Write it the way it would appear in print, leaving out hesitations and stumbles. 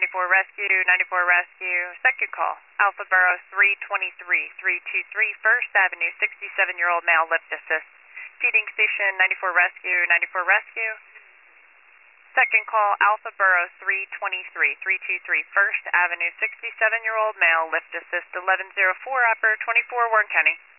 94 Rescue, 94 Rescue. Second call, Alpha Borough 323, 323 First Avenue, 67-year-old male, lift assist. Feeding station 94 Rescue, 94 Rescue. Second call, Alpha Borough 323, 323 First Avenue, 67-year-old male, lift assist 1104 upper 24 Warren County.